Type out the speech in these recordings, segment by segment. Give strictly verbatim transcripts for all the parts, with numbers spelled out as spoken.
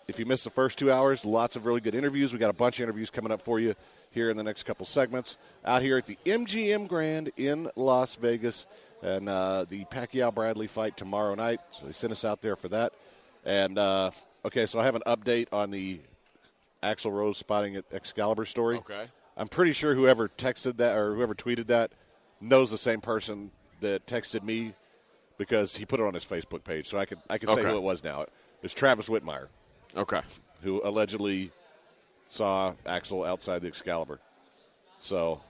if you missed the first two hours, lots of really good interviews. We got a bunch of interviews coming up for you here in the next couple segments. Out here at the M G M Grand in Las Vegas, and uh, the Pacquiao-Bradley fight tomorrow night. So they sent us out there for that. And, uh, okay, so I have an update on the Axl Rose spotting at Excalibur story. Okay. I'm pretty sure whoever texted that or whoever tweeted that knows the same person that texted me because he put it on his Facebook page. So I could I could say Okay. who it was now. It was Travis Whitmire, Okay. who allegedly saw Axl outside the Excalibur. So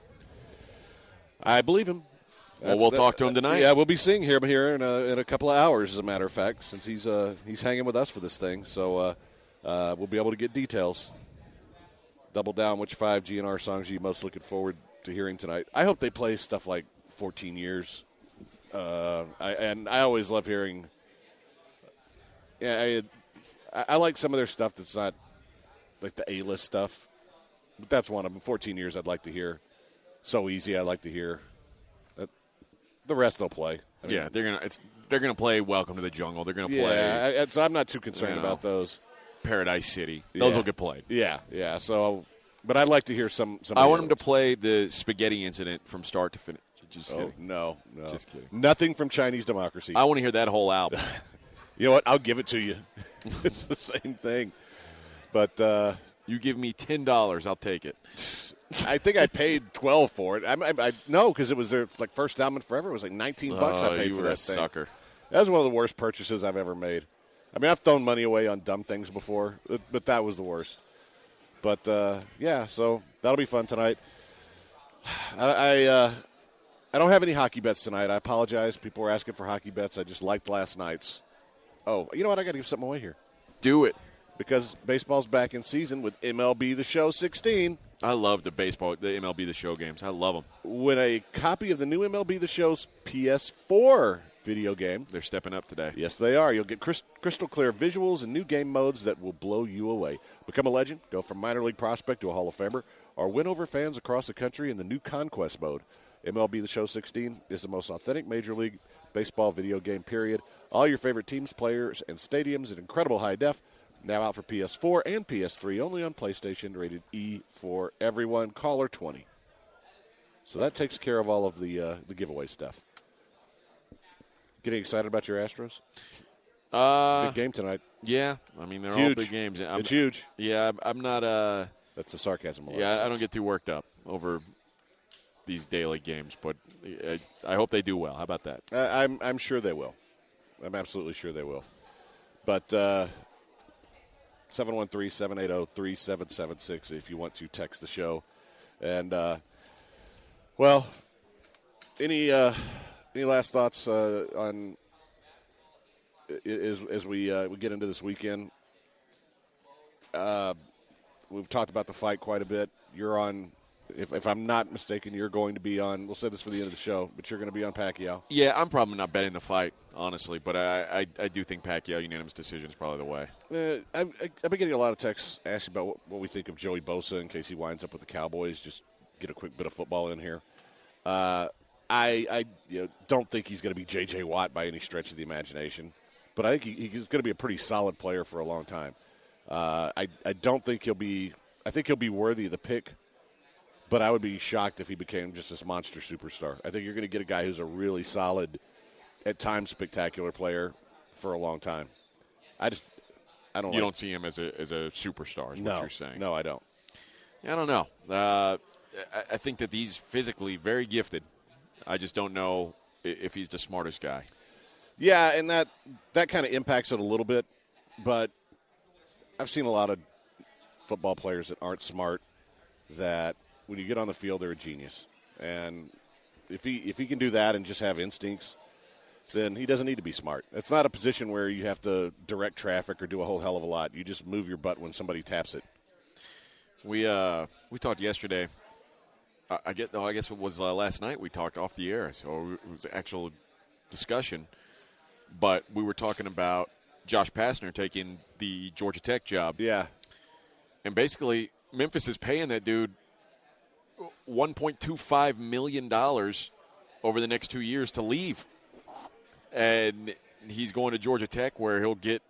I believe him. Well, we'll that- talk to him tonight. Yeah, we'll be seeing him here in a, in a couple of hours, as a matter of fact, since he's uh, he's hanging with us for this thing. So uh, uh, we'll be able to get details. Double down which five G N R songs are you most looking forward to hearing tonight. I hope they play stuff like fourteen years. Uh, I, and I always love hearing. Yeah, I, I like some of their stuff that's not like the A-list stuff. But that's one of them. fourteen years I'd like to hear. So Easy I'd like to hear. The rest they'll play. I mean, Yeah, they're gonna it's they're gonna play Welcome to the Jungle. They're gonna play yeah, I, so I'm not too concerned you know, about those. Paradise City. Those Yeah. will get played. Yeah, yeah. So, but I'd like to hear some. some I of the want other them to ones. play the spaghetti incident from start to finish. Just Oh kidding. no, no, Just kidding. Nothing from Chinese Democracy. I want to hear that whole album. You know what? I'll give it to you. It's the same thing. But uh, You give me ten dollars, I'll take it. I think I paid twelve for it. I, I, I no, because it was their like first album in forever. It was like nineteen bucks. Oh, I paid you for were a that thing. sucker. That was one of the worst purchases I've ever made. I mean, I've thrown money away on dumb things before, but- but that was the worst. But uh, yeah, so that'll be fun tonight. I I, uh, I don't have any hockey bets tonight. I apologize. People were asking for hockey bets. I just liked last night's. Oh, you know what? I got to give something away here Do it. because baseball's back in season with M L B The Show sixteen. I love the baseball, the M L B The Show games. I love them. Win a copy of the new M L B The Show's P S four video game. They're stepping up today. Yes, they are. You'll get crys- crystal clear visuals and new game modes that will blow you away. Become a legend, go from minor league prospect to a Hall of Famer, or win over fans across the country in the new Conquest mode. M L B The Show sixteen is the most authentic Major League Baseball video game, period. All your favorite teams, players, and stadiums in incredible high def. Now out for P S four and P S three, only on PlayStation, rated E for everyone. Caller twenty. So that takes care of all of the uh, the giveaway stuff. Getting excited about your Astros? Uh, Big game tonight. yeah, I mean they're Huge. all big games. I'm, It's huge. Yeah, I'm- I'm not. Uh, That's the sarcasm. Malone. yeah, I don't get too worked up over these daily games, but I, I hope they do well. How about that? I, I'm I'm sure they will. I'm absolutely sure they will. But uh, seven one three, seven eight zero, three seven seven six if you want to text the show. And, uh, well, any uh, any last thoughts uh, on as, as we, uh, we get into this weekend? Uh, we've talked about the fight quite a bit. You're on, if, if I'm not mistaken, you're going to be on, we'll say this for the end of the show, but you're going to be on Pacquiao. Yeah, I'm probably not betting the fight, honestly, but I, I, I do think Pacquiao unanimous decision is probably the way. Uh, I've, I've been getting a lot of texts asking about what, what we think of Joey Bosa in case he winds up with the Cowboys. Just get a quick bit of football in here. Uh, I, I you know, don't think he's going to be J J. Watt by any stretch of the imagination, but I think he, he's going to be a pretty solid player for a long time. Uh, I, I don't think he'll be – I think he'll be worthy of the pick, but I would be shocked if he became just this monster superstar. I think you're going to get a guy who's a really solid, at times spectacular player for a long time. I just – I don't You like, don't see him as a as a superstar, is no, what you're saying. No, I don't. I don't know. Uh, I, I think that he's physically very gifted. I just don't know i- if he's the smartest guy. Yeah, and that that kind of impacts it a little bit, but I've seen a lot of football players that aren't smart that when you get on the field they're a genius. And if he if he can do that and just have instincts, then he doesn't need to be smart. It's not a position where you have to direct traffic or do a whole hell of a lot. You just move your butt when somebody taps it. We uh, we talked yesterday. I, I get. No, I guess it was uh, last night. We talked off the air, so it was an actual discussion. But we were talking about Josh Pastner taking the Georgia Tech job, Yeah. and basically Memphis is paying that dude one point two five million dollars over the next two years to leave, and he's going to Georgia Tech where he'll get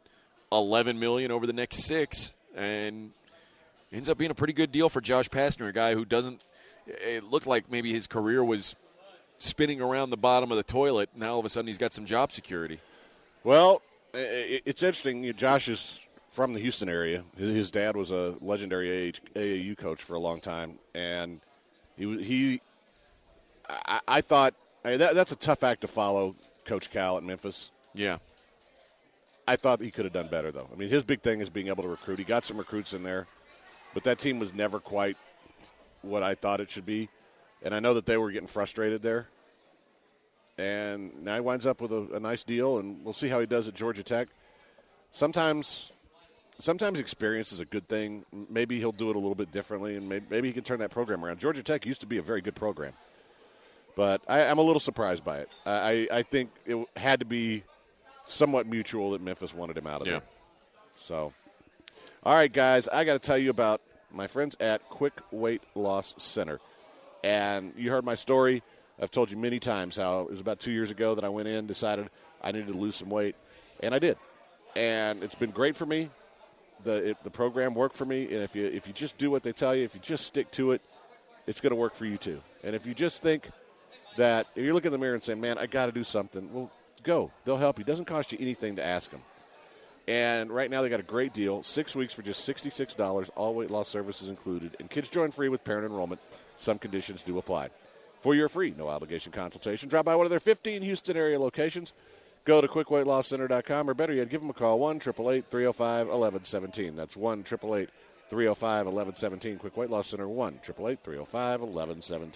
eleven million dollars over the next six, and ends up being a pretty good deal for Josh Pastner, a guy who doesn't – it looked like maybe his career was spinning around the bottom of the toilet. Now all of a sudden he's got some job security. Well, it's interesting. Josh is from the Houston area. His dad was a legendary A A U coach for a long time, and he he. I, I thought I mean, that, that's a tough act to follow, Coach Cal at Memphis. Yeah, I thought he could have done better, though. I mean, his big thing is being able to recruit. He got some recruits in there, but that team was never quite what I thought it should be, and I know that they were getting frustrated there. And now he winds up with a, a nice deal, and we'll see how he does at Georgia Tech. Sometimes sometimes experience is a good thing. Maybe he'll do it a little bit differently, and maybe, maybe he can turn that program around. Georgia Tech used to be a very good program. But I, I'm a little surprised by it. I, I think it had to be somewhat mutual that Memphis wanted him out of yeah. there. So, all right, guys, I got to tell you about my friends at Quick Weight Loss Center. And you heard my story. I've told you many times how it was about two years ago that I went in, decided I needed to lose some weight, and I did. And it's been great for me. The it, the program worked for me, and if you if you just do what they tell you, if you just stick to it, it's going to work for you too. And if you just think that, if you look in the mirror and say, man, I got to do something, well, go. They'll help you. It doesn't cost you anything to ask them. And right now they got a great deal, six weeks for just sixty-six dollars, all weight loss services included, and kids join free with parent enrollment. Some conditions do apply. For your free, no-obligation consultation, drop by one of their fifteen Houston area locations. Go to quick weight loss center dot com, or better yet, give them a call, one eight eight eight, three oh five, one one one seven. That's one eight eight eight, three oh five, one one one seven. Quick Weight Loss Center, one eight eight eight, three oh five, one one one seven.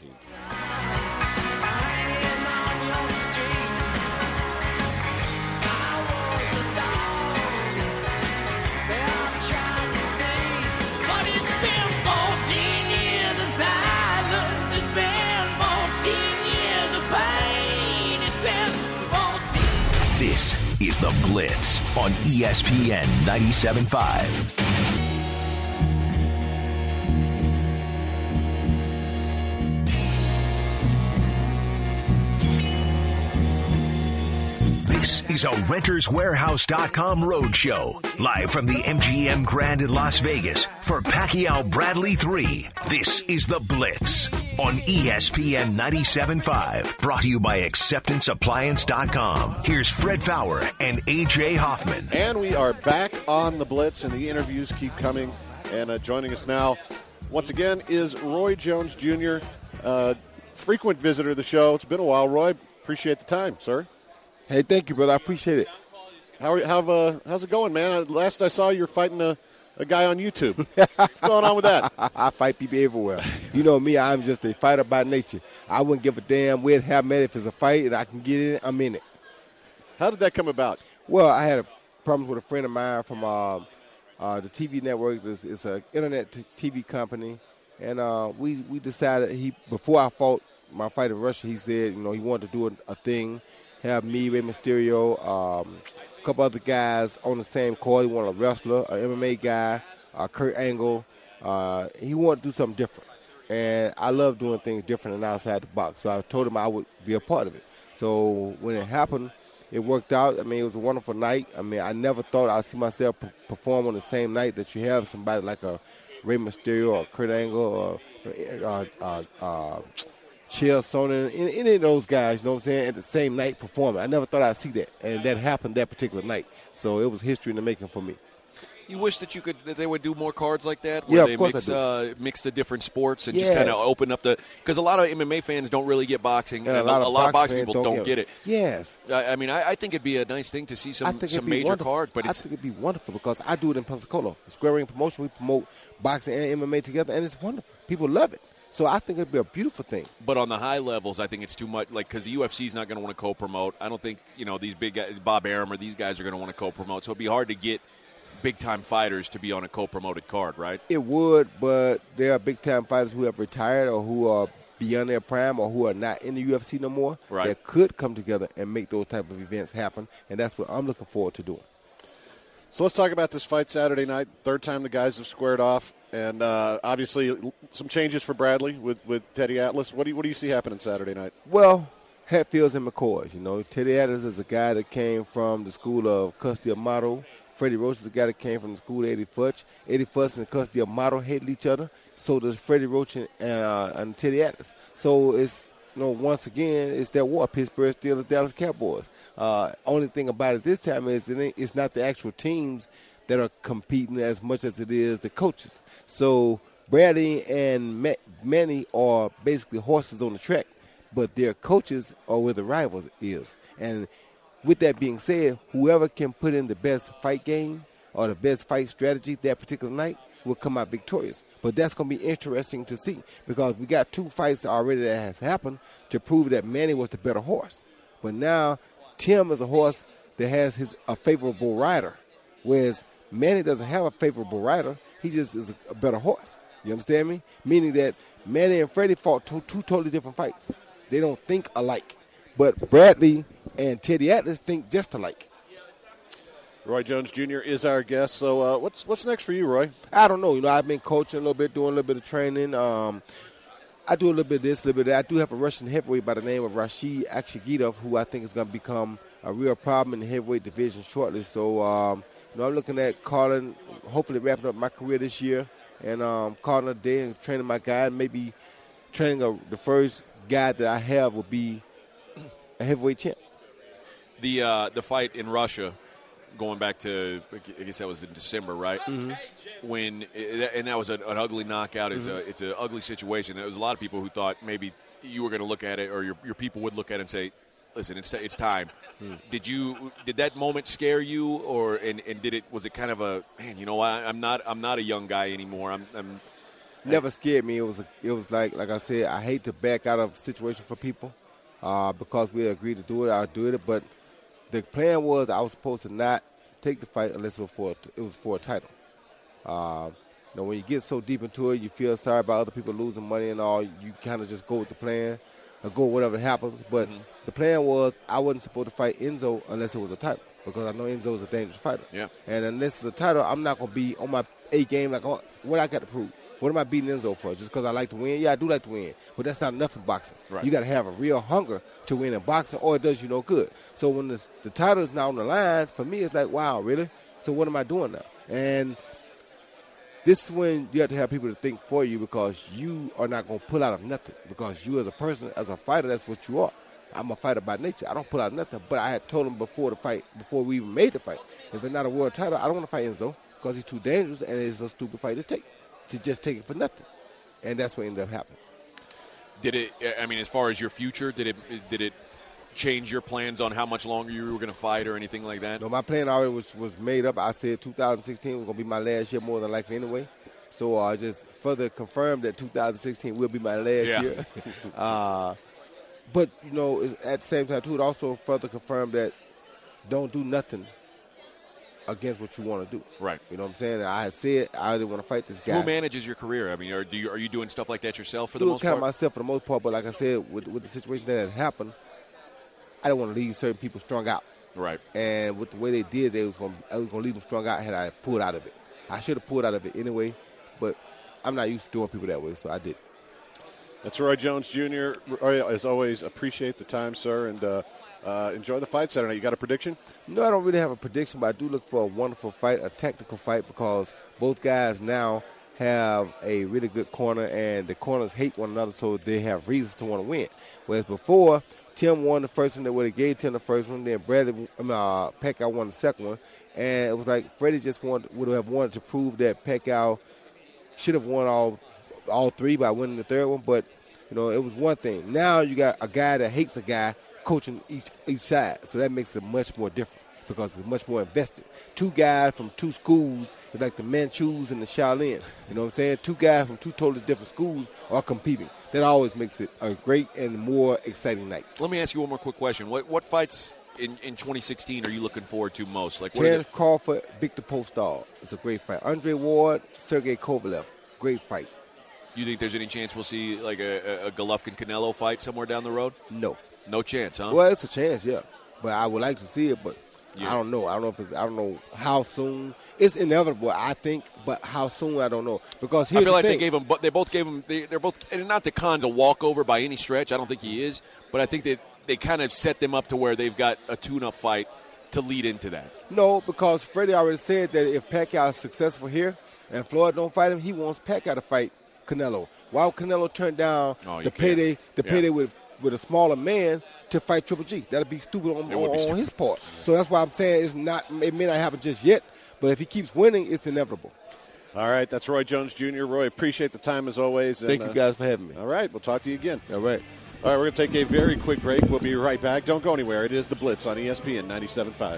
This is The Blitz on E S P N ninety-seven point five. This is a Renters Warehouse dot com roadshow, live from the M G M Grand in Las Vegas for Pacquiao Bradley three. This is The Blitz on E S P N ninety-seven point five, brought to you by Acceptance Appliance dot com. Here's Fred Fowler and A J Hoffman. And we are back on The Blitz, and the interviews keep coming. And uh, joining us now, once again, is Roy Jones Junior, uh, frequent visitor of the show. It's been a while, Roy. Appreciate the time, sir. Hey, thank you, brother. I appreciate it. How, are, how uh, how's it going, man? Last I saw, you were fighting a, a guy on YouTube. What's going on with that? I fight people everywhere. You know me, I'm just a fighter by nature. I wouldn't give a damn where it happened. If it's a fight and I can get in it, I'm in it. How did that come about? Well, I had a problem with a friend of mine from uh, uh, the T V network. It's, it's an internet t- T V company. And uh, we, we decided, he before I fought my fight in Russia, he said, you know, he wanted to do a, a thing. Have me, Rey Mysterio, um, a couple other guys on the same card. He wanted a wrestler, an M M A guy, uh, Kurt Angle. Uh, he wanted to do something different. And I love doing things different than outside the box. So I told him I would be a part of it. So when it happened, it worked out. I mean, it was a wonderful night. I mean, I never thought I'd see myself p- perform on the same night that you have somebody like a Rey Mysterio or Kurt Angle or uh, uh, uh, Chael Sonnen, any, any of those guys, you know what I'm saying, at the same night performing. I never thought I'd see that, and that happened that particular night. So it was history in the making for me. You wish that you could that they would do more cards like that, where yeah, they of course mix I do. uh, mix the different sports and Yes. just kind of open up the because a lot of M M A fans don't really get boxing, And and, a lot a, of lot of boxing boxing people fans don't get it. Yes. I, I mean, I, I think it'd be a nice thing to see I some think it'd some be major wonderful. cards, but I it's think it'd be wonderful because I do it in Pensacola. Square Ring Promotion, we promote boxing and M M A together, and it's wonderful. People love it. So I think it'd be a beautiful thing. but on the high levels, I think it's too much. Like because the U F C is not going to want to co-promote. I don't think you know these big guys, Bob Arum or these guys are going to want to co-promote. So it'd be hard to get big-time fighters to be on a co-promoted card, right? It would, but there are big-time fighters who have retired or who are beyond their prime or who are not in the U F C no more Right. that could come together and make those type of events happen, and that's what I'm looking forward to doing. So let's talk about this fight Saturday night. Third time the guys have squared off, and uh, obviously some changes for Bradley with, with Teddy Atlas. What do you, what do you see happening Saturday night? Well, Hatfields and McCoys. You know, Teddy Atlas is a guy that came from the school of Custody Amato Freddie Roach is the guy that came from the school of Eddie Futch. Eddie Futch and Custody Amato hated each other. So does Freddie Roach and, uh, and Teddy Atlas. So it's, you know, once again, it's that war. Pittsburgh Steelers, Dallas Cowboys. Uh, only thing about it this time is it ain't, it's not the actual teams that are competing as much as it is the coaches. So Bradley and Ma- Manny are basically horses on the track, but their coaches are where the rivals is. And with that being said, whoever can put in the best fight game or the best fight strategy that particular night will come out victorious. But that's going to be interesting to see because we got two fights already that has happened to prove that Manny was the better horse. But now Tim is a horse that has his a favorable rider, whereas Manny doesn't have a favorable rider. He just is a, a better horse. You understand me? Meaning that Manny and Freddie fought two, two totally different fights. They don't think alike. But Bradley and Teddy Atlas think just alike. Roy Jones Junior is our guest. So uh, what's what's next for you, Roy? I don't know. You know, I've been coaching a little bit, doing a little bit of training. Um, I do a little bit of this, a little bit of that. I do have a Russian heavyweight by the name of Rashid Akshigitov, who I think is going to become a real problem in the heavyweight division shortly. So, um, you know, I'm looking at calling, hopefully wrapping up my career this year, and um, calling a day and training my guy, and maybe training a, the first guy that I have will be a heavyweight champ. The uh, the fight in Russia, going back to, I guess that was in December, right? Mm-hmm. When and that was an, an ugly knockout. It's mm-hmm. a it's an ugly situation. There was a lot of people who thought maybe you were going to look at it, or your your people would look at it and say, "Listen, it's it's time." Mm. Did you did that moment scare you, or and, and did it was it kind of a man? You know, I, I'm not I'm not a young guy anymore. I'm. I'm Never scared me. It was a, it was like like I said. I hate to back out of a situation for people uh, because we agreed to do it. I'll do it, but the plan was I was supposed to not take the fight unless it was for it was for a title. Uh, you know, when you get so deep into it, you feel sorry about other people losing money and all. You kind of just go with the plan, or go with whatever happens. But mm-hmm. the plan was I wasn't supposed to fight Enzo unless it was a title because I know Enzo is a dangerous fighter. Yeah. And unless it's a title, I'm not gonna be on my A game. Like, oh, what I got to prove? What am I beating Enzo for? Just because I like to win? Yeah, I do like to win, but that's not enough in boxing. Right. You got to have a real hunger to win in boxing, or it does you no good. So when the, the title is now on the lines, for me, it's like, wow, really? So what am I doing now? And this is when you have to have people to think for you because you are not going to pull out of nothing because you as a person, as a fighter, that's what you are. I'm a fighter by nature. I don't pull out of nothing, but I had told him before the fight, before we even made the fight, if it's not a world title, I don't want to fight Enzo because he's too dangerous and it's a stupid fight to take. To just take it for nothing, and that's what ended up happening. Did it? I mean, as far as your future, did it? Did it change your plans on how much longer you were going to fight or anything like that? No, my plan already was, was made up. I said two thousand sixteen was going to be my last year, more than likely anyway. So I uh, just further confirmed that two thousand sixteen will be my last yeah. year. uh, but you know, at the same time too, it also further confirmed that don't do nothing against what you want to do. Right. You know what I'm saying? I had said I didn't want to fight this guy. Who manages your career? I mean, are, do you, are you doing stuff like that yourself for do the most kind part? of myself for the most part, but like I said, with, with the situation that had happened, I didn't want to leave certain people strung out. Right. And with the way they did, they was going I was going to leave them strung out had I pulled out of it. I should have pulled out of it anyway, but I'm not used to doing people that way, so I did. That's Roy Jones Junior Roy, as always, appreciate the time, sir, and uh, uh, enjoy the fight Saturday. You got a prediction? No, I don't really have a prediction, but I do look for a wonderful fight, a tactical fight, because both guys now have a really good corner, and the corners hate one another, so they have reasons to want to win. Whereas before, Tim won the first one, they would have gave Tim the first one, then Bradley, I mean, uh, Pacquiao won the second one, and it was like Freddie just wanted, would have wanted to prove that Pacquiao should have won all all three by winning the third one, but you know, it was one thing. Now you got a guy that hates a guy coaching each each side, so that makes it much more different because it's much more invested. Two guys from two schools, it's like the Manchus and the Shaolin. You know what I'm saying? Two guys from two totally different schools are competing. That always makes it a great and more exciting night. Let me ask you one more quick question. What what fights in, in twenty sixteen are you looking forward to most? Like what Terence Crawford, Victor Postol. It's a great fight. Andre Ward, Sergey Kovalev. Great fight. Do you think there's any chance we'll see like a, a Golovkin-Canelo fight somewhere down the road? No. No chance, huh? Well, it's a chance, yeah. But I would like to see it, but yeah. I don't know. I don't know if it's, I don't know how soon. It's inevitable, I think, but how soon, I don't know. Because here's I feel the like thing. they gave him, but they both gave him, they, they're both, and not that Khan's a walkover by any stretch. I don't think he is, but I think that they kind of set them up to where they've got a tune-up fight to lead into that? No, because Freddie already said that if Pacquiao is successful here and Floyd don't fight him, he wants Pacquiao to fight Canelo. Why would Canelo turn down oh, the can't. payday the yeah. payday with, with a smaller man to fight Triple G? That'd be stupid on, be on, stupid. on his part. So that's why I'm saying it's not. It may not happen just yet, but if he keeps winning, it's inevitable. All right, that's Roy Jones Junior Roy, appreciate the time as always. Thank and, you guys for having me. All right, we'll talk to you again. All right. All right, we're going to take a very quick break. We'll be right back. Don't go anywhere. It is The Blitz on E S P N ninety-seven point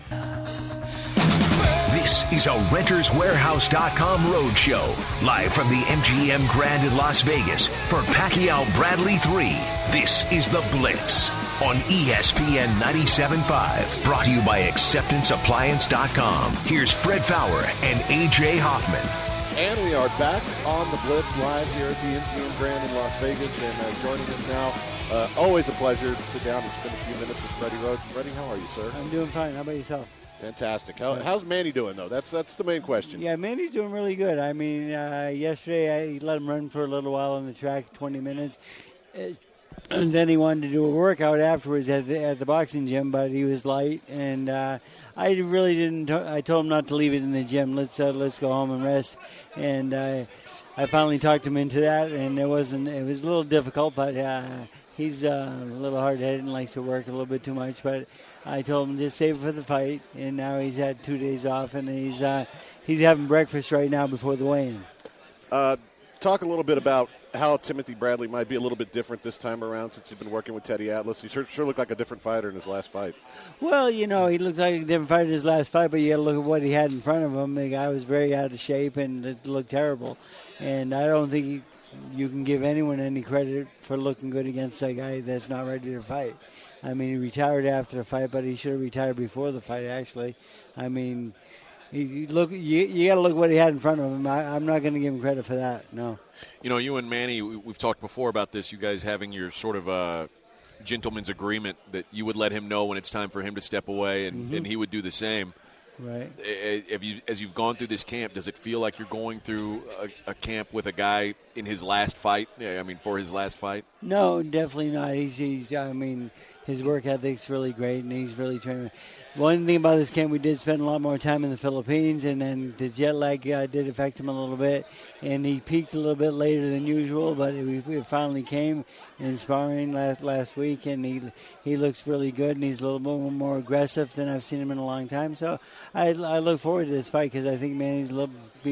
five. This is a Renters Warehouse dot com road show, live from the M G M Grand in Las Vegas for Pacquiao Bradley three. This is The Blitz on E S P N ninety-seven point five. Brought to you by Acceptance Appliance dot com. Here's Fred Fowler and A J Hoffman. And we are back on The Blitz live here at the M G M Grand in Las Vegas. And uh, joining us now, uh, always a pleasure to sit down and spend a few minutes with Freddie Roach. Freddie, how are you, sir? I'm doing fine. How about yourself? Fantastic. How, how's Manny doing, though? That's that's the main question. Yeah, Manny's doing really good. I mean, uh, yesterday I let him run for a little while on the track, twenty minutes. Uh, and then he wanted to do a workout afterwards at the, at the boxing gym, but he was light. And uh, I really didn't. T- I told him not to leave it in the gym. Let's uh, let's go home and rest. And uh, I finally talked him into that, and it wasn't. It was a little difficult, but uh, he's uh, a little hard-headed and likes to work a little bit too much. But I told him just save it for the fight, and now he's had two days off, and he's uh, he's having breakfast right now before the weigh-in. Uh, talk a little bit about how Timothy Bradley might be a little bit different this time around since he's been working with Teddy Atlas. He sure, sure looked like a different fighter in his last fight. Well, you know, he looked like a different fighter in his last fight, but you got to look at what he had in front of him. The guy was very out of shape and it looked terrible. And I don't think he, you can give anyone any credit for looking good against a guy that's not ready to fight. I mean, he retired after the fight, but he should have retired before the fight, actually. I mean, he, look, you, you got to look at what he had in front of him. I, I'm not going to give him credit for that, no. You know, you and Manny, we've talked before about this, you guys having your sort of uh, gentleman's agreement that you would let him know when it's time for him to step away, and, mm-hmm. and he would do the same. Right. Have you, as you've gone through this camp, does it feel like you're going through a, a camp with a guy in his last fight? I mean, for his last fight? No, definitely not. He's, he's I mean, his work ethic's really great, and he's really training. One thing about this camp, we did spend a lot more time in the Philippines, and then the jet lag uh, did affect him a little bit, and he peaked a little bit later than usual, but it, it finally came in sparring last last week, and he he looks really good, and he's a little bit more aggressive than I've seen him in a long time. So I, I look forward to this fight because I think Manny's going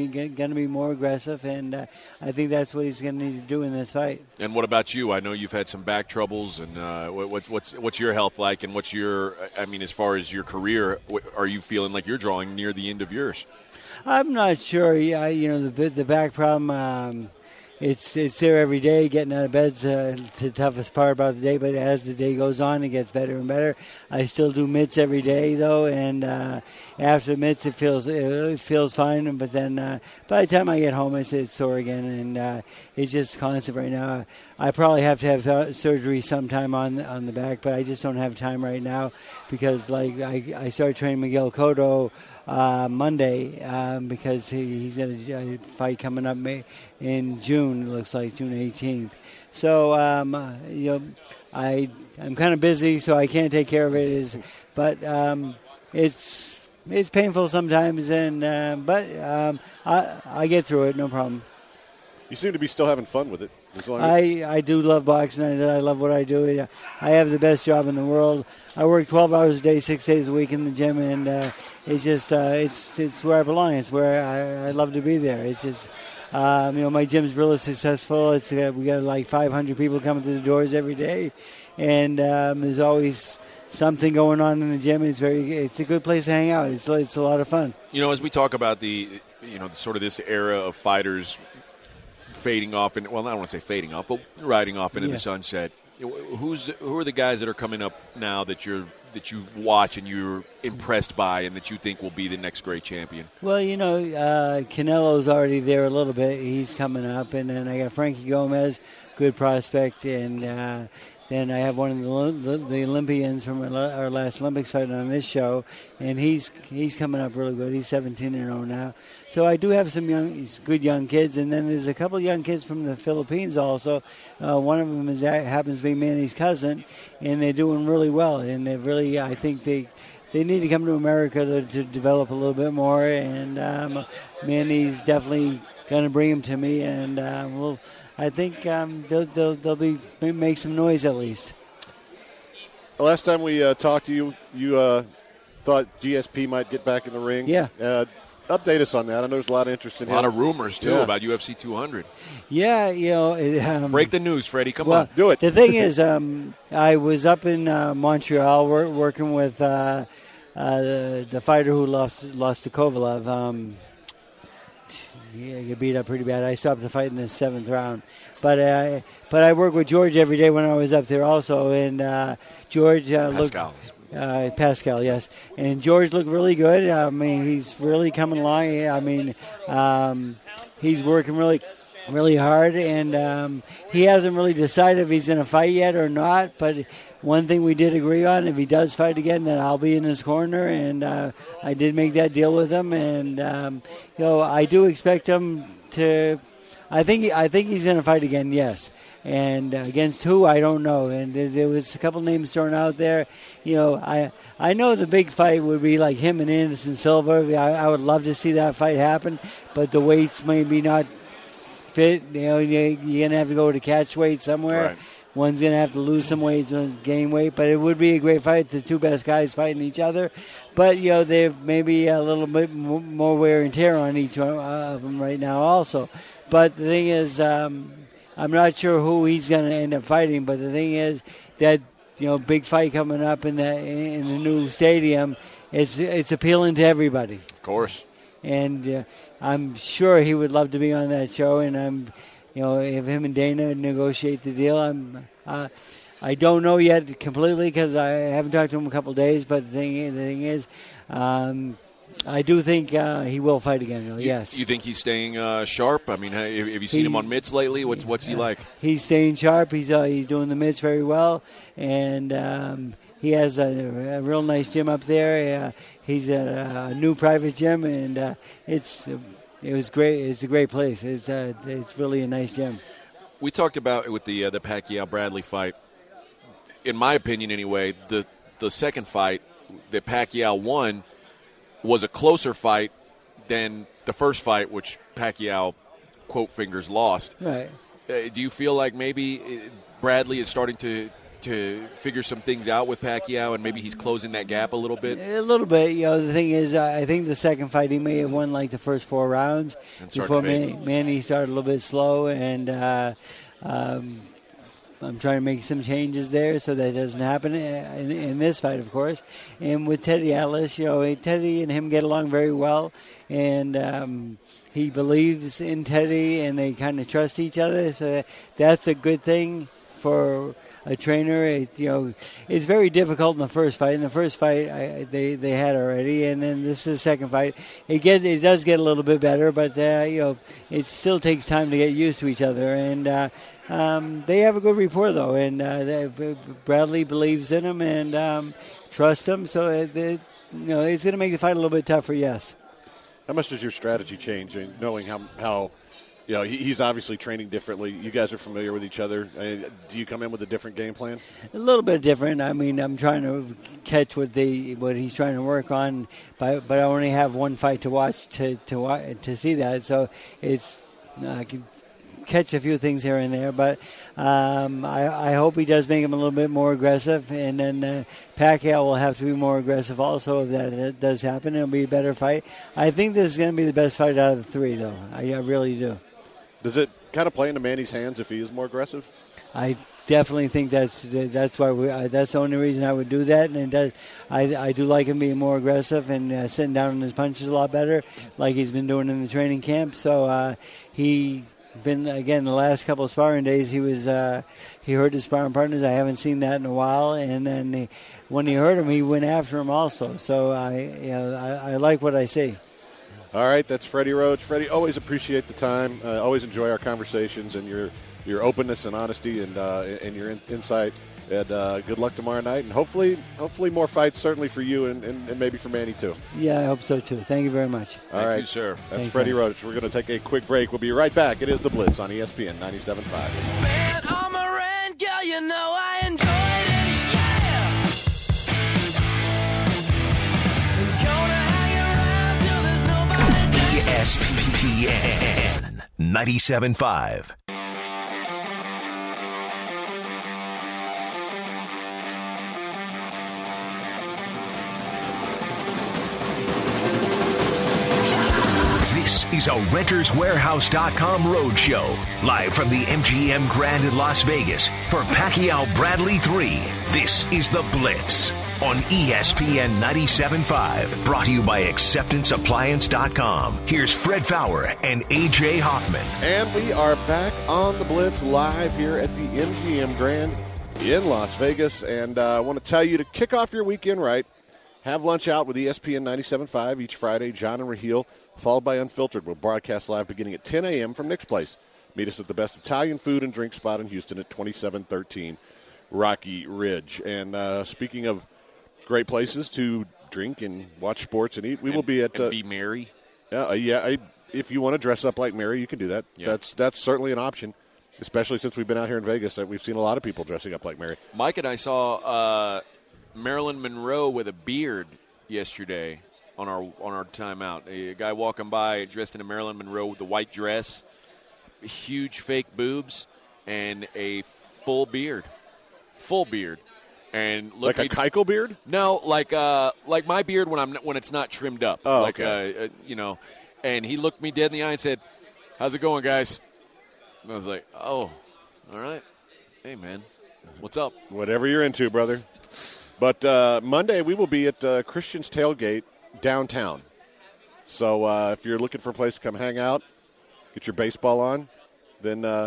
to be more aggressive, and uh, I think that's what he's going to need to do in this fight. And what about you? I know you've had some back troubles, and uh, what, what's what's your health like, and what's your, I mean, as far as your career, are you feeling like you're drawing near the end of yours? I'm not sure. Yeah, you know, the the back problem, um, it's it's there every day. Getting out of bed's uh, the toughest part about the day, but as the day goes on, it gets better and better. I still do mitts every day, though, and uh, after mitts, it feels it feels fine. But then uh, by the time I get home, it's, it's sore again, and uh, it's just constant right now. I probably have to have surgery sometime on on the back, but I just don't have time right now because, like, I, I started training Miguel Cotto uh, Monday um, because he, he's got a, a fight coming up May, in June. It looks like June eighteenth. So um, uh, you know, I I'm kind of busy, so I can't take care of it. Is but um, it's it's painful sometimes, and uh, but um, I I get through it, no problem. You seem to be still having fun with it. As long as I, I do love boxing. I, I love what I do. I have the best job in the world. I work twelve hours a day, six days a week in the gym, and uh, it's just uh, it's it's where I belong. It's where I, I love to be there. It's just um, you know, my gym's really successful. It's uh, we got like five hundred people coming through the doors every day, and um, there's always something going on in the gym. It's very it's a good place to hang out. It's it's a lot of fun. You know, as we talk about the you know sort of this era of fighters fading off, and well, I don't want to say fading off, but riding off into yeah. the sunset. Who's who are the guys that are coming up now that you're that you watch and you're impressed by, and that you think will be the next great champion? Well, you know, uh, Canelo's already there a little bit. He's coming up, and then I got Frankie Gomez, good prospect, and uh, then I have one of the, the Olympians from our last Olympics fight on this show, and he's he's coming up really good. He's seventeen and oh now. So I do have some young, good young kids, and then there's a couple young kids from the Philippines also. Uh, one of them is happens to be Manny's cousin, and they're doing really well. And they really, I think they they need to come to America to, to develop a little bit more. And um, Manny's definitely going to bring him to me, and uh, we'll. I think um, they'll, they'll they'll be make some noise at least. The last time we uh, talked to you, you uh, thought G S P might get back in the ring. Yeah. Uh, update us on that. I know there's a lot of interest in A lot him. of rumors, too, Yeah. about U F C two hundred. Yeah, you know. It, um, Break the news, Freddie. Come well, on. Do it. The thing is, um, I was up in uh, Montreal wor- working with uh, uh, the, the fighter who lost lost to Kovalev. Um, yeah, you beat up pretty bad. I stopped the fight in the seventh round. But uh, but I work with George every day when I was up there also. And uh, George uh, Pascal. looked... Uh, Pascal, yes. And George looked really good. I mean, he's really coming along. I mean, um, he's working really really hard. And um, he hasn't really decided if he's going to fight yet or not. But one thing we did agree on, if he does fight again, then I'll be in his corner. And uh, I did make that deal with him. And, um, you know, I do expect him to... I think I think he's going to fight again, yes. And uh, against who, I don't know. And there, there was a couple names thrown out there. You know, I I know the big fight would be like him and Anderson Silva. I, I would love to see that fight happen, but the weights maybe not fit. You know, you, you're going to have to go to catch weight somewhere. Right. One's going to have to lose some weight, one's gain weight. But it would be a great fight, the two best guys fighting each other. But, you know, they're maybe a little bit more wear and tear on each one of them right now also. But the thing is, um, I'm not sure who he's going to end up fighting. But the thing is that, you know, big fight coming up in the in the new stadium, it's it's appealing to everybody. Of course. And uh, I'm sure he would love to be on that show. And I'm, you know, if him and Dana negotiate the deal, I'm. Uh, I don't know yet completely because I haven't talked to him a couple of days. But the thing, the thing is. Um, I do think uh, he will fight again, though, You, yes. You think he's staying uh, sharp? I mean, have, have you seen He's- him on mitts lately? What's what's he like? He's staying sharp. He's uh, he's doing the mitts very well, and um, he has a, a real nice gym up there. Uh, he's at a new private gym, and uh, it's it was great. It's a great place. It's uh, it's really a nice gym. We talked about it with the uh, the Pacquiao Bradley fight. In my opinion, anyway, the the second fight that Pacquiao won was a closer fight than the first fight, which Pacquiao, quote fingers, lost. Right. Uh, do you feel like maybe uh, Bradley is starting to to figure some things out with Pacquiao, and maybe he's closing that gap a little bit? A little bit. You know, the thing is, uh, I think the second fight he may have won like the first four rounds And started before fading. Man- Manny started a little bit slow, and uh, um, I'm trying to make some changes there so that doesn't happen in, in this fight, of course. And with Teddy Atlas, you know, Teddy and him get along very well, and um, he believes in Teddy, and they kind of trust each other. So that, that's a good thing for a trainer. It, you know, it's very difficult in the first fight. In the first fight, I, they they had already, and then this is the second fight. It get it does get a little bit better, but uh, you know, it still takes time to get used to each other. And uh, um, they have a good rapport, though, and uh, they, Bradley believes in him and um, trusts him. So it, it, you know, it's going to make the fight a little bit tougher. Yes. How much does your strategy change in knowing how how you know he, he's obviously training differently? You guys are familiar with each other. I mean, do you come in with a different game plan? A little bit different. I mean, I'm trying to catch what they what he's trying to work on, but but I only have one fight to watch to to wa- to see that. So it's I can catch a few things here and there, but um, I, I hope he does make him a little bit more aggressive, and then uh, Pacquiao will have to be more aggressive also if that does happen. It'll be a better fight. I think this is going to be the best fight out of the three, though. I, I really do. Does it kind of play into Manny's hands if he is more aggressive? I definitely think that's that's why we, uh, that's the only reason I would do that, and it does, I I do like him being more aggressive and uh, sitting down on his punches a lot better, like he's been doing in the training camp. So uh, he. Been again the last couple of sparring days. He was uh, he hurt his sparring partners. I haven't seen that in a while. And then he, when he hurt him, he went after him also. So I you know I, I like what I see. All right, that's Freddie Roach. Freddie, always appreciate the time. Uh, always enjoy our conversations and your your openness and honesty and uh, and your in, insight. And uh, good luck tomorrow night, and hopefully, hopefully more fights, certainly for you and, and, and maybe for Manny too. Yeah, I hope so too. Thank you very much. All Thank right, you, sir. That's Thanks, Freddie guys. Roach. We're going to take a quick break. We'll be right back. It is the Blitz on E S P N ninety-seven point five. Man, I'm a rent girl, you know I enjoyed it, yeah. P N ninety-seven point five. This is a Renters Warehouse dot com roadshow, live from the M G M Grand in Las Vegas for Pacquiao Bradley three. This is The Blitz on E S P N ninety-seven point five, brought to you by Acceptance Appliance dot com. Here's Fred Fowler and A J Hoffman. And we are back on The Blitz live here at the M G M Grand in Las Vegas. And uh, I want to tell you to kick off your weekend right. Have lunch out with E S P N ninety-seven point five each Friday. John and Raheel, followed by Unfiltered. We'll broadcast live beginning at ten a.m. from Nick's Place. Meet us at the best Italian food and drink spot in Houston at twenty-seven thirteen Rocky Ridge. And uh, speaking of great places to drink and watch sports and eat, we and, will be at and uh, be merry. Uh, yeah, I, if you want to dress up like Mary, you can do that. Yeah. That's that's certainly an option, especially since we've been out here in Vegas. We've seen a lot of people dressing up like Mary. Mike and I saw uh, Marilyn Monroe with a beard yesterday on our on our time out. A guy walking by dressed in a Marilyn Monroe with a white dress, huge fake boobs, and a full beard. Full beard. And Like a Keiko beard? No, like uh, like my beard when I'm when it's not trimmed up. Oh, like, okay. uh, uh, you know, and he looked me dead in the eye and said, "How's it going, guys?" And I was like, "Oh, all right. Hey, man, what's up?" Whatever you're into, brother. But uh, Monday we will be at uh, Christian's Tailgate downtown. So uh, if you're looking for a place to come hang out, get your baseball on, then uh,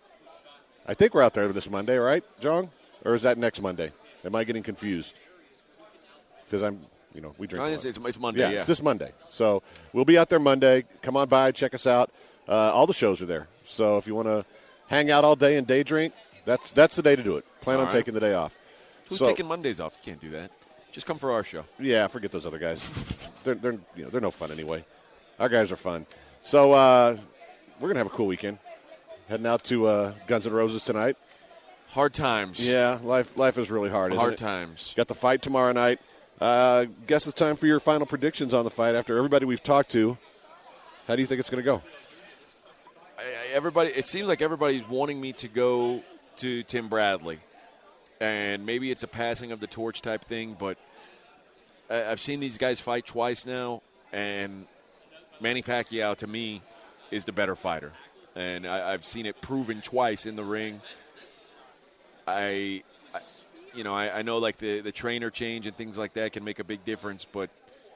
I think we're out there this Monday, right, John? Or is that next Monday? Am I getting confused? Because I'm, you know, we drink. No, a it's, lot. it's, it's Monday. Yeah, Yeah, it's this Monday. So we'll be out there Monday. Come on by, check us out. Uh, all the shows are there. So if you want to hang out all day and day drink, that's that's the day to do it. Plan All on right. taking the day off. Who's So- taking Mondays off? You can't do that. Just come for our show. Yeah, forget those other guys. they're they're you know they're no fun anyway. Our guys are fun. So uh, we're gonna have a cool weekend. Heading out to uh, Guns N' Roses tonight. Hard times. Yeah, life life is really hard. Isn't Hard it? times. Got the fight tomorrow night. Uh, guess it's time for your final predictions on the fight. After everybody we've talked to, how do you think it's going to go? I, I, everybody. It seems like everybody's wanting me to go to Tim Bradley, and maybe it's a passing of the torch type thing. But I, I've seen these guys fight twice now, and Manny Pacquiao to me is the better fighter, and I, I've seen it proven twice in the ring. I, I you know, I, I know like the, the trainer change and things like that can make a big difference, but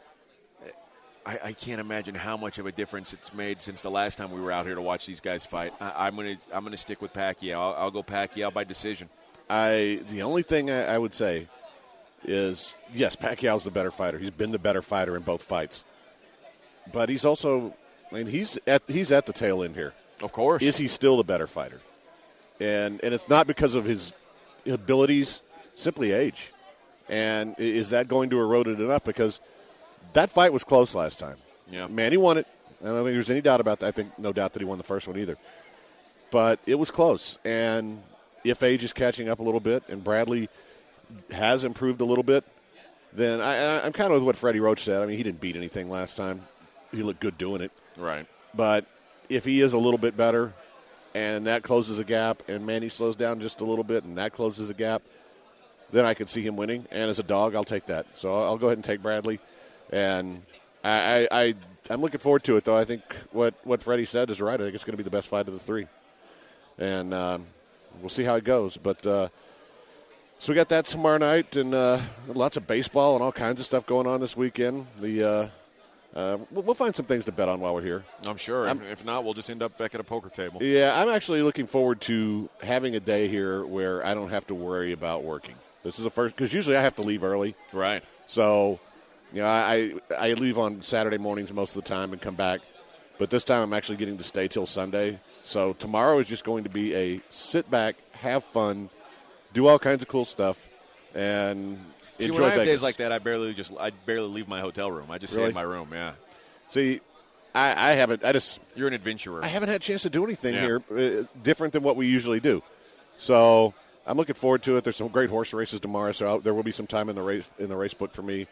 I, I can't imagine how much of a difference it's made since the last time we were out here to watch these guys fight. I, I'm gonna I'm gonna stick with Pacquiao. I'll, I'll go Pacquiao by decision. I the only thing I, I would say is yes, Pacquiao's the better fighter. He's been the better fighter in both fights, but he's also, I mean, he's at he's at the tail end here. Of course, Is he still the better fighter? And and it's not because of his abilities, simply age. And is that going to erode it enough? Because that fight was close last time. Yeah. Manny won it. I don't think there's any doubt about that. I think no doubt that he won the first one either. But it was close. And if age is catching up a little bit and Bradley has improved a little bit, then I, I'm kind of with what Freddie Roach said. I mean, he didn't beat anything last time. He looked good doing it. right. But if he is a little bit better and that closes a gap and Manny slows down just a little bit and that closes a gap, then I could see him winning. And as a dog, I'll take that. So I'll go ahead and take Bradley. And I, I, I, I'm looking forward to it, though. I think what, what Freddie said is right. I think it's going to be the best fight of the three. And um, we'll see how it goes. But uh, so we got that tomorrow night and uh, lots of baseball and all kinds of stuff going on this weekend. The uh, uh, we'll, we'll find some things to bet on while we're here. I'm sure. I'm- if not, we'll just end up back at a poker table. Yeah, I'm actually looking forward to having a day here where I don't have to worry about working. This is the first, because usually I have to leave early. Right. So, you know, I I leave on Saturday mornings most of the time and come back. But this time I'm actually getting to stay till Sunday. So tomorrow is just going to be a sit back, have fun, do all kinds of cool stuff, and See, enjoy when I have Vegas. days like that, I barely just I barely leave my hotel room. I just stay Really? in my room. Yeah. See, I, I haven't. I just You're an adventurer. I haven't had a chance to do anything Yeah. here uh, different than what we usually do. So I'm looking forward to it. There's some great horse races tomorrow, so I'll, there will be some time in the race in the race book for me.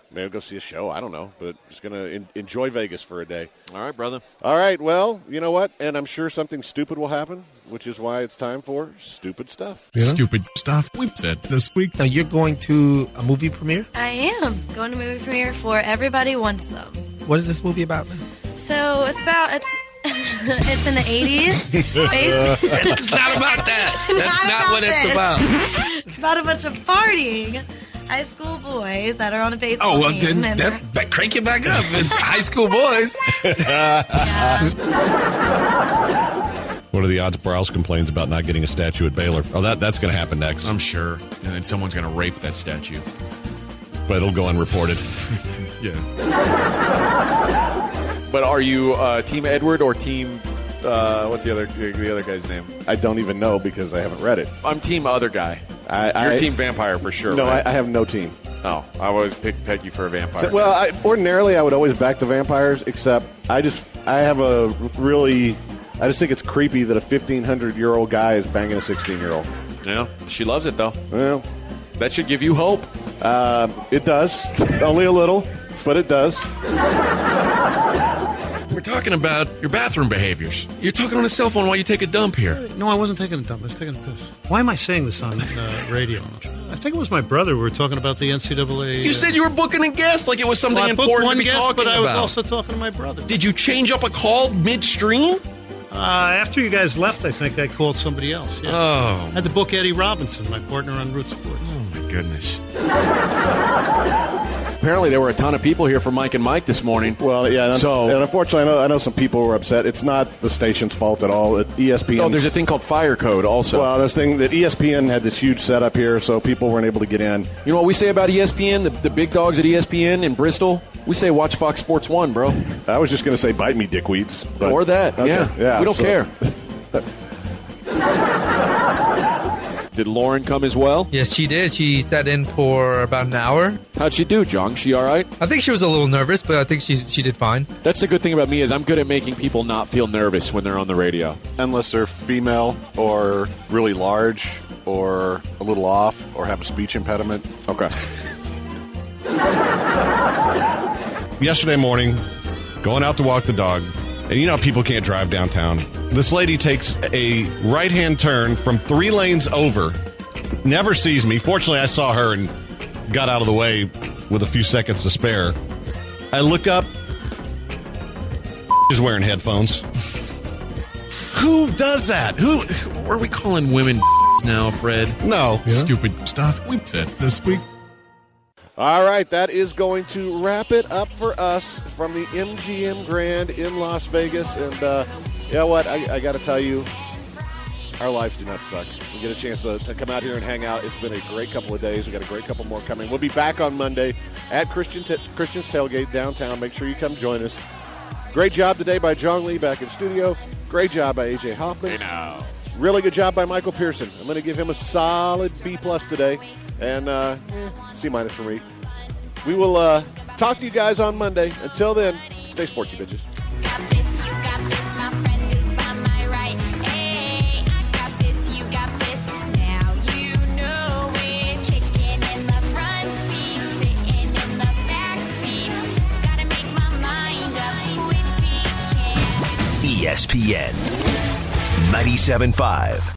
maybe go see a show. I don't know, but just going to en- enjoy Vegas for a day. All right, brother. All right, well, you know what? And I'm sure something stupid will happen, which is why it's time for Stupid Stuff. Yeah. Stupid stuff we've said this week. Now, you're going to a movie premiere? I am going to movie premiere for Everybody Wants Some. What is this movie about? So it's about, it's it's in the eighties. It's not about that. That's not, not what it's this. about. It's about a bunch of partying high school boys that are on a baseball Oh, well, team. then and that, that crank it back up. It's high school boys. What are the odds Browse complains about not getting a statue at Baylor? Oh, that that's going to happen next. I'm sure. And then someone's going to rape that statue. But it'll go unreported. Yeah. But are you uh, Team Edward or Team, uh, what's the other the other guy's name? I don't even know because I haven't read it. I'm Team Other Guy. I, You're I, Team Vampire for sure, No, right? I, I have no team. Oh, I always pick Peggy for a vampire. So, well, I, ordinarily I would always back the vampires, except I just I have a really I just think it's creepy that a fifteen hundred year old guy is banging a sixteen year old. Yeah, she loves it, though. Well, that should give you hope. Uh, it does. Only a little, but it does. We're talking about your bathroom behaviors. You're talking on a cell phone while you take a dump here. No, I wasn't taking a dump. I was taking a piss. Why am I saying this on uh, radio? I think it was my brother. We were talking about the N C double A. You uh, said you were booking a guest like it was something well, I booked important one to be guest, talking but I was about. also talking to my brother. Did you change up a call midstream? Uh, after you guys left, I think I called somebody else. Yeah. Oh. I had to book Eddie Robinson, my partner on Root Sports. Oh, my goodness. Apparently, there were a ton of people here for Mike and Mike this morning. Well, yeah. And, so, and unfortunately, I know, I know some people were upset. It's not the station's fault at all. At E S P N. Oh, there's a thing called Fire Code also. Well, this thing that E S P N had this huge setup here, so people weren't able to get in. You know what we say about E S P N? The, the big dogs at E S P N in Bristol? We say watch Fox Sports one, bro. I was just going to say bite me, dickweeds. But, or that, okay, yeah. yeah. We don't so. care. Did Lauren come as well? Yes, she did. She sat in for about an hour. How'd she do, John? She all right? I think she was a little nervous, but I think she she did fine. That's the good thing about me is I'm good at making people not feel nervous when they're on the radio. Unless they're female or really large or a little off or have a speech impediment. Okay. Yesterday morning, going out to walk the dog, and you know how people can't drive downtown. This lady takes a right-hand turn from three lanes over, never sees me. Fortunately, I saw her and got out of the way with a few seconds to spare. I look up, is wearing headphones. Who does that? Who? Are we calling women now, Fred? No. Yeah. Stupid stuff we've said this week. All right, that is going to wrap it up for us from the M G M Grand in Las Vegas. And uh, you know what? I, I got to tell you, our lives do not suck. We get a chance to, to come out here and hang out. It's been a great couple of days. We got a great couple more coming. We'll be back on Monday at Christian t- Christian's Tailgate downtown. Make sure you come join us. Great job today by John Lee back in studio. Great job by A J Hoffman. Hey now. Really good job by Michael Pearson. I'm going to give him a solid B plus today, and uh, eh, C minus for me. We will uh, talk to you guys on Monday. Until then, stay sportsy, bitches. E S P N ninety-seven point five.